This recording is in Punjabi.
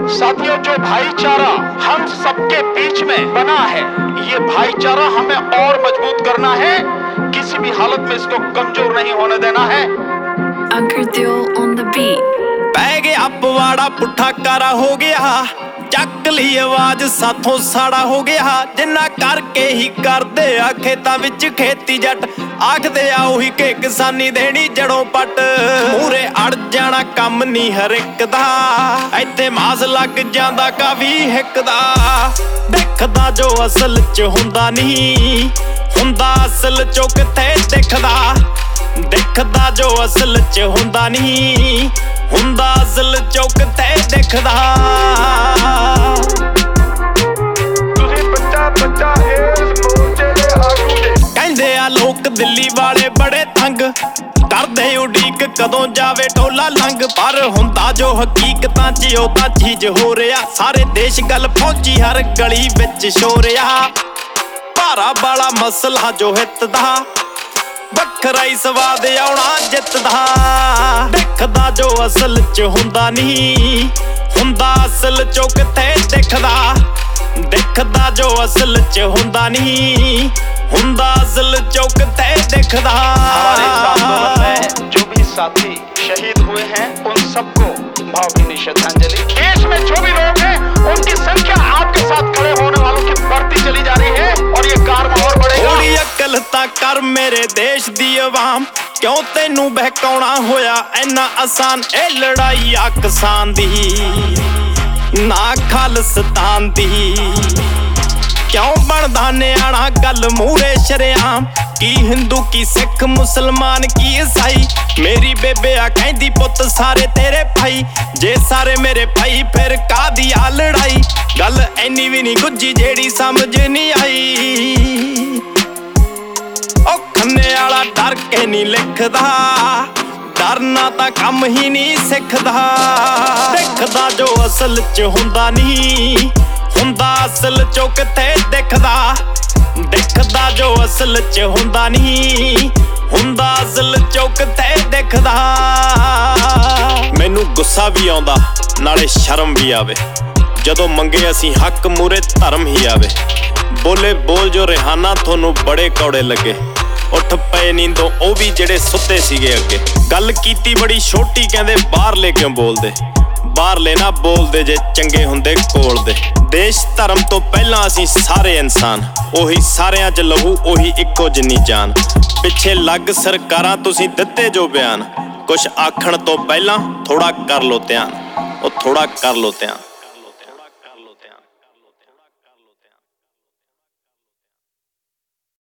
साथियों, जो भाईचारा हम सबके बीच में बना है, ये भाईचारा हमें और मजबूत करना है। किसी भी हालत में इसको कमजोर नहीं होने देना है। on the beat। पै गया पवाड़ा पुट्ठा कारा हो गया, ਚੱਕ ਲਈ ਆਵਾਜ਼ ਸਾਥੋਂ ਸਾੜਾ ਹੋ ਗਿਆ। ਜਿੰਨਾ ਕਰਕੇ ਹੀ ਕਰਦੇ ਆ ਖੇਤਾਂ ਵਿੱਚ ਖੇਤੀ ਜੱਟ, ਆਖਦੇ ਆ ਉਹੀ ਕਿ ਕਿਸਾਨੀ ਦੇਣੀ ਜੜੋਂ ਪੱਟ। ਮੂਰੇ ਅੜ ਜਾਣਾ ਕੰਮ ਨਹੀਂ ਹਰ ਇੱਕ ਦਾ, ਇੱਥੇ ਮਾਸ ਲੱਗ ਜਾਂਦਾ ਕਾਫੀ ਹਿੱਕ ਦਾ। ਦਿਖਦਾ ਜੋ ਅਸਲ ਚ ਹੁੰਦਾ ਨਹੀਂ, ਹੁੰਦਾ ਅਸਲ ਚੋਂ ਕਿੱਥੇ ਦਿਖਦਾ। ਦਿਖਦਾ ਜੋ ਅਸਲ ਚ ਹੁੰਦਾ ਨਹੀਂ, ਹੁੰਦਾ ਅਸਲ ਚੋਂ ਕਿੱਥੇ ਦਿਖਦਾ। ਕਹਿੰਦੇ ਆ ਲੋਕ ਦਿੱਲੀ ਵਾਲੇ ਬੜੇ ਤੰਗ, ਕਰਦੇ ਉਡੀਕ ਕਦੋਂ ਜਾਵੇ ਢੋਲਾ ਲੰਘ। ਪਰ ਹੁੰਦਾ ਜੋ ਹਕੀਕਤਾਂ 'ਚ ਉਹ ਤਾਂ ਚੀਜ਼ ਹੋ ਰਿਹਾ, ਸਾਰੇ ਦੇਸ਼ ਗੱਲ ਪਹੁੰਚੀ ਹਰ ਗਲੀ ਵਿੱਚ ਸ਼ੋਰਿਆ। ਭਾਰਾ ਵਾਲਾ ਮਸਲਾ ਜੋ ਹਿੱਤ ਦਾ, ਵੱਖਰਾ ਹੀ ਸਵਾਦ ਆਉਣਾ ਜਿੱਤ ਦਾ। ਦਿਖਦਾ ਜੋ ਅਸਲ 'ਚ ਹੁੰਦਾ ਨਹੀਂ, ਹੁੰਦਾ ਅਸਲ ਚੋਂ ਕਿੱਥੇ ਦਿਖਦਾ। ਦਿਖਦਾ ਜੋ ਅਸਲ 'ਚ ਹੁੰਦਾ ਨਹੀਂ, ਹੁੰਦਾ ਅਸਲ ਚੋਂ ਕਿੱਥੇ ਦਿਖਦਾ। जो भी साथी शहीद हुए हैं उन सबको भावभीनी श्रद्धांजलि। देश में जो भी लोग हैं उनकी संख्या आपके साथ खड़े होने वालों की बढ़ती चली जा रही है और ये कारवां और बढ़ेगा। थोड़ी अकल तां कर मेरे देश दी अवाम, क्यों तैनू बहकाउणा होया इन्ना आसान। ए लड़ाई आ किसान दी ना खालिस्तान दी, क्यों बनदा न्याणा गल मूरे शरेआम। की हिंदू की सिख मुसलमान की ईसाई, मेरी बेबे आ कहंदी पुत सारे तेरे भाई। जे सारे मेरे भाई फिर कादी आ लड़ाई, गल ऐनी भी नहीं गुज्जी जेड़ी समझ नहीं आई। ओ खन्ने वाला डर के नहीं लिखदा, डरना तां कम ही नहीं सिखदा। दिखदा जो असल च हुंदा नहीं, ਹੁੰਦਾ ਅਸਲ ਚੋਂ ਕਿੱਥੇ ਦਿਖਦਾ। ਦਿਖਦਾ ਜੋ ਅਸਲ ਚ ਹੁੰਦਾ ਨਹੀਂ, ਹੁੰਦਾ ਅਸਲ ਚੋਂ ਕਿੱਥੇ ਦਿਖਦਾ। ਮੈਨੂੰ ਗੁੱਸਾ ਵੀ ਆਉਂਦਾ ਨਾਲੇ ਸ਼ਰਮ ਵੀ ਆਵੇ, ਜਦੋਂ ਮੰਗੇ ਅਸੀਂ ਹੱਕ ਮੂਰੇ ਧਰਮ ਹੀ ਆਵੇ। ਬੋਲੇ ਬੋਲ ਜੋ ਰਿਹਾਨਾ ਤੁਹਾਨੂੰ ਬੜੇ ਕੌੜੇ ਲੱਗੇ, ਉੱਠ ਪਏ ਨੀਂਦੋਂ ਉਹ ਵੀ ਜਿਹੜੇ ਸੁੱਤੇ ਸੀਗੇ ਅੱਗੇ। ਗੱਲ ਕੀਤੀ ਬੜੀ ਛੋਟੀ ਕਹਿੰਦੇ ਬਾਹਰਲੇ ਕਿਉਂ ਬੋਲਦੇ, ਬਾਹਰਲੇ ਨਾ ਬੋਲਦੇ ਜੇ ਚੰਗੇ ਹੁੰਦੇ ਕੋਲ ਦੇ। ਦੇਸ਼ ਧਰਮ ਤੋਂ ਪਹਿਲਾਂ ਅਸੀਂ ਸਾਰੇ ਇਨਸਾਨ, ਉਹੀ ਸਾਰਿਆਂ 'ਚ ਲਹੂ ਉਹੀ ਇੱਕੋ ਜਿੰਨੀ ਜਾਨ। ਪਿੱਛੇ ਲੱਗ ਸਰਕਾਰਾਂ ਤੁਸੀਂ ਦਿੱਤੇ ਜੋ ਬਿਆਨ, ਕੁਛ ਆਖਣ ਤੋਂ ਪਹਿਲਾਂ ਥੋੜਾ ਕਰ ਲੋ ਧਿਆਨ, ਉਹ ਥੋੜਾ ਕਰ ਲੋ ਧਿਆਨ।